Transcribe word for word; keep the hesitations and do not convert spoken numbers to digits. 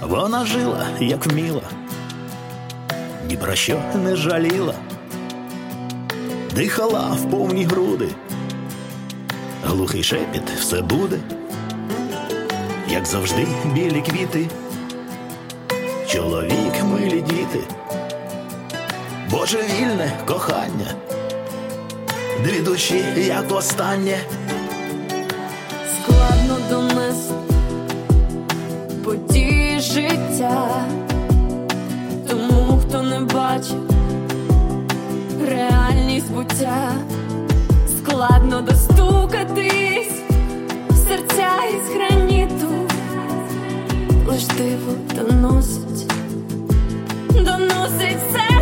Вона жила, як вміла, ні про що не жаліла, дихала в повні груди, глухий шепіт все буде, як завжди білі квіти, чоловік, милі діти, божевільне кохання, дві душі, як останнє. Складно донести події життя тому, хто не бачить реальність буття. Складно достукатись в серця із граніту, лиш диво доносить, доносить все.